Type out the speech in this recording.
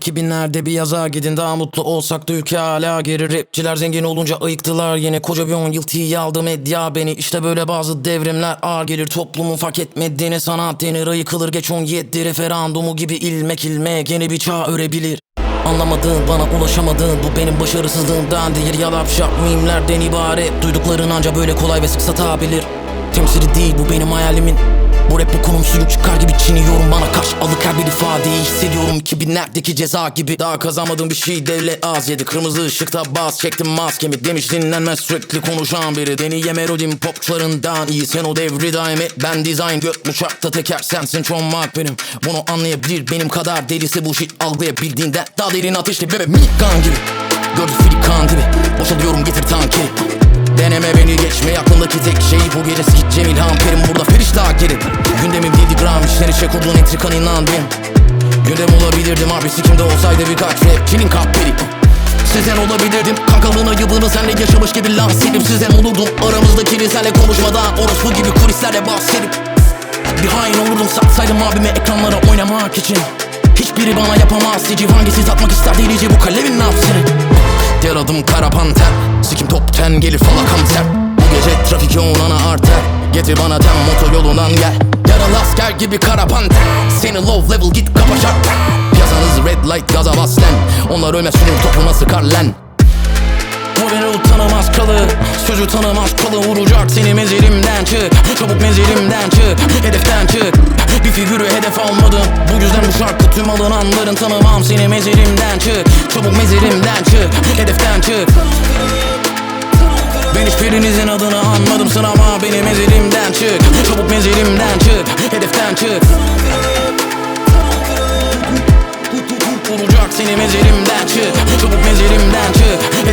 2000'lerde bir yaza gidin, daha mutlu olsak da ülke hala geri. Rapçiler zengin olunca ayıktılar yine, koca bir 10 yıl tiye aldı medya beni. İşte böyle bazı devrimler ağır gelir, toplumun fark etmediğine sanat denir. Ayıkılır geç 17 referandumu gibi ilmek ilmek yeni bir çağ örebilir. Anlamadığın, bana ulaşamadığın, bu benim başarısızlığımdan değil, yalap şap mimlerden ibaret. Duydukların anca böyle kolay ve sık satabilir. Temsili değil, bu benim hayalimin. Bu rap bu konum suyu çıkar gibi çiğniyorum, bana karşı alık her bir ifadeyi hissediyorum. 2000'lerdeki ceza gibi, daha kazanmadığım bir şey devlet az yedi. Kırmızı ışıkta bas çektim maskemi, demiş dinlenmez sürekli konuşan biri. Deneye melodim popçularından iyi, sen o devri daim et, ben design. Gök uçakta teker sensin, çoğunmak benim. Bunu anlayabilir benim kadar delisi, bu shit algılayabildiğinden daha derin ateşli bebe Mikan gibi. Gördü filikan gibi, boşalıyorum getir tankeri. Deneme beni geçme, aklımdaki tek şey bu gece sikit Cemil Hamperim, burada Feriştah geri. Gündemim değildi gram, işler işe kurduğun entrikan inan benim. Gündem olabilirdim abi, sikimde olsaydı birkaç rapçinin kapberi. Sizden olabilirdim, kankalığın ayıbını senle yaşamış gibi lanserim. Sizden olurdum aramızdakini senle konuşmadan, orospu gibi kulislerle bahsedip. Bir hain olurdum, satsaydım abime ekranlara oynamak için. Hiçbiri bana yapamaz sicim, hangisi satmak ister delici bu kalemin nafsını. Diğer adım kara panter, sikim top 10 gelir fala kanser. Bu gece trafik yoğun ana arter, getir bana tem motor yolundan gel. Yaralı asker gibi kara panter, seni low level git kapa şart. Piyasanız red light gaza bas lan, onlar ölmez sürüm topuna sıkar lan. O beni tanımaz kalı, sözü tanımaz kalı, vuracak seni mezelimden çık. Çabuk mezelimden çık, hedeften çık. Bir figürü hedef almadım, bu yüzden bu şarkı tüm alınanların tanımam seni mezelimden çık. Çabuk mezelimden çık, hedeften çık. Ben hiçbirinizin adını anmadım, sınama beni mezelimden çık. Çabuk mezelimden çık, hedeften çık. Vuracak seni mezelimden çık. Çabuk mezelimden çık.